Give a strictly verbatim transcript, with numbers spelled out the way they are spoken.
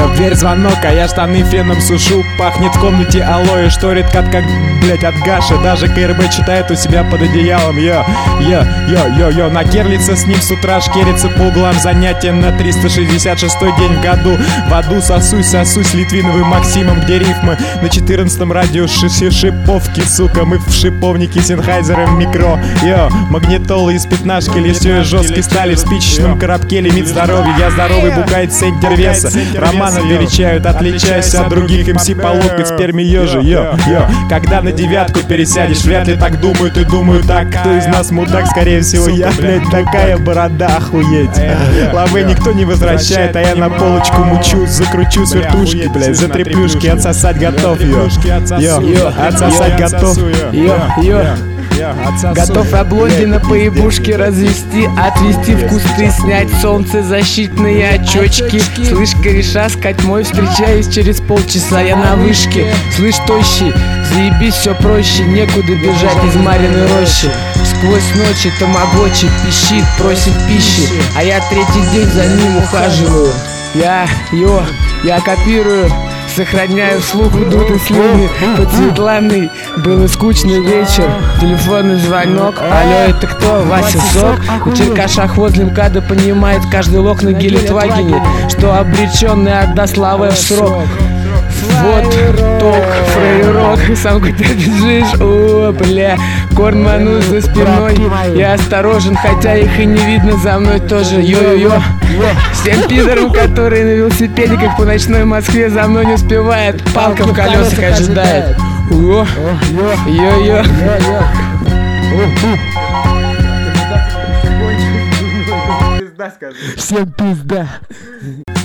В дверь звонок, а я штаны феном сушу. Пахнет в комнате алоэ, шторит кат как, блять, от Гаши. Даже КРБ читает у себя под одеялом. Йо, йо, йо, йо, йо. Накерлится с ним с утра, шкерится по углам. Занятия на триста шестьдесят шестой день в году. В аду сосусь, сосусь Литвиновым Максимом, где рифмы на четырнадцатом радио ши шиповки, сука. Мы в шиповнике Сенхайзером микро. Йо, магнитолы из пятнашки, листья из жесткой стали. В спичечном коробке лимит здоровья. Я здоровый, букает центр веса. Романа величают, отличаясь от других эм си по локоть. Сперми ежи, йо, йо. Когда на девятку пересядешь, вряд ли так думают и думаю так. Кто из нас мудак? Скорее всего я, блять, такая борода, охуеть. Лавы никто не возвращает, а я на полочку мучусь. Закручу с вертушки, блять, за три плюшки. Отсосать готов, йо, йо, йо, отсосать готов, йо, йо. Готов облоги на поебушке развести, отвести в кусты, снять солнцезащитные очечки. Слышь, кореша, с Катьмой встречаюсь через полчаса, я на вышке. Слышь, тощий, заебись, все проще, некуда бежать из Мариной рощи. Сквозь ночи тамагочи пищит, просит пищи, а я третий день за ним ухаживаю. Я, йо, я копирую, сохраняю вслух вдутый слюни под Светланой. Был и скучный вечер, телефонный звонок. Алло, это кто? Вася Сок? У черкаша возле МКАДа понимает каждый лох на Гелендвагене, что обреченный отдаст лаве в срок. Вот ток, фрейрок, сам куда бежишь, о, бля, корн манус за спиной. Я осторожен, хотя их и не видно за мной тоже, йо-йо-йо. Всем пидорам, которые на велосипедиках по ночной Москве за мной не успевает, палка в колесах ожидает. О, йо-йо. Всем пизда.